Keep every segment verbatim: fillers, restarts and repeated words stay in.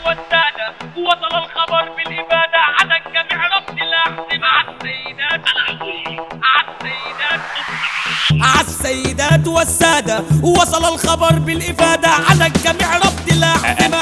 والسادة وصل الخبر بالإبادة على الجميع رفض الأحزمة عالسيدات عالسيدات عالسيدات والسادة وصل الخبر بالإفادة على الجميع رفض الأحزمة.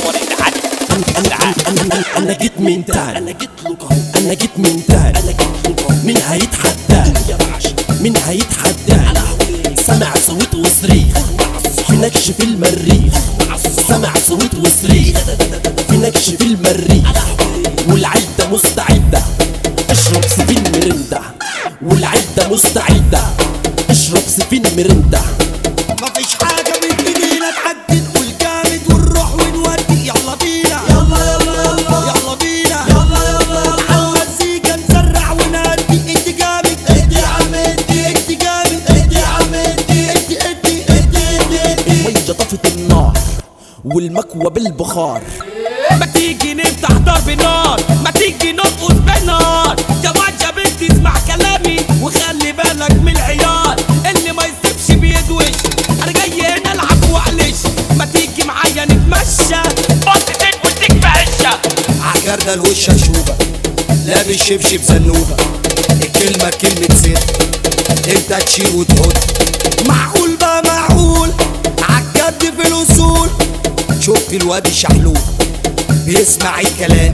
أنا جيت من تاني، أنا جيت لكم، أنا جيت من تاني، أنا جيت لكم. مين هيتحداني يا باشا؟ مين هيتحداني؟ سمع صوت وصريخ في نكش في المريخ، سمع صوت وصريخ في نكش في المريخ. والعدة مستعدة اشرب سفين مرندة، والعدة مستعدة اشرب سفين مرندة. مفيش حاجة بتجينا تعدي نقول جامد ونروح ونودي. يلا بينا يلا يلا يلا يلا بينا يلا يلا يلا عالمزيكا نسرع ونهدي. ادي جامد ادي يا عم ادي ادي جامد ادي يا عم ادي ادي ادي ادي ادي. المية طفت النار والمكوى بالبخار. ما تيجي نفتح ضرب نار، ما تيجي نرقص بالنار. يا واد بنتي اسمع كلامي وخلي بالك من العيال اللي ما يسيبش بيدوش. انا جاي هنا العب واقلش، ما تيجي معايا نتمشى بطتين واديك بهشه. عالجردة الوش اشوبة لابس شبشب زنوبة، الكلمة كلمة سر انت تشيل وتحط. معقول بقى معقول عالجد في الوصول. شفت الواد الشحلول بيسمع الكلام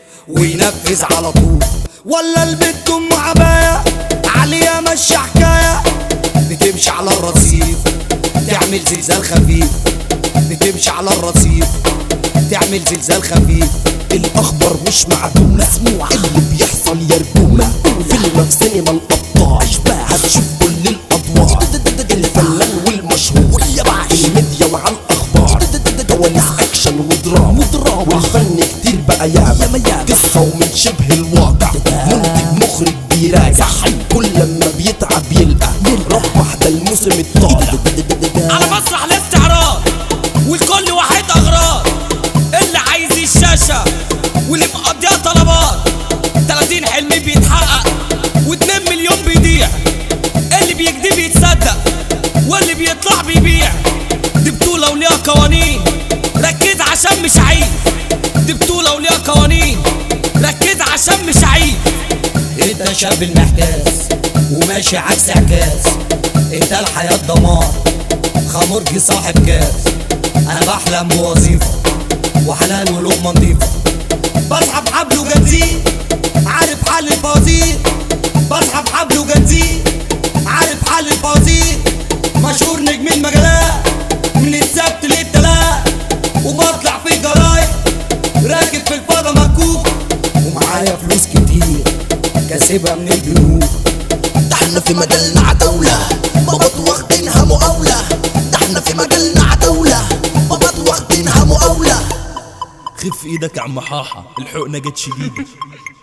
وينفذ على طول، ولا البت ام عباية عليها ماشية حكاية. بتمشي على الرصيف تعمل زلزال خفيف، بتمشي على الرصيف تعمل زلزال خفيف. الاخبار مش معدوم مسموع، اللي بيحصل يرجوم. فيلم في سينما الابطال هتشوف كل الادوار. الفنان والمشهور الميديا وعلى الاخبار، كواليس اكشن ودراما والفن كتير بقى ياما قصه ومن شبه الواقع. منتج مخرج بيراجع كل لما بيتعب يلقى ربح ده الموسم الطالع. على مسرح الاستعراض والكل واحد اغراض، اللي عايز الشاشة واللي مقضيها طلبات. تلاتين حلم بيتحقق واتنين مليون بيضيع، اللي بيكدب يتصدق واللي بيطلع بيبيع. دي بطولة وليها قوانين ركز عشان مش عيب. دي بطولة وليها قوانين ركز عشان مش عيب. انت شاب المحتاس وماشي عكس عكاس، انت الحياة دمار خمرجي صاحب كاس. انا بحلم بوظيفة وحلال ولقمة نضيفة، بسحب حبل وجنزير عارف حل الفوازير. بسحب حبل وجنزير عارف حل الفوازير. مشهور نجم المجالات من السبت للتلات، وبطلع في الجرايد راكب في الفضا مكوك. ومعايا فلوس كتير كاسبها من البنوك. ده احنا في مجالنا عتاولة بابات واخدينها مقاولة. ده احنا في مجالنا عتاولة بابات واخدينها مقاولة. خف ايدك يا عم حاحة الحقنة جت شديدة.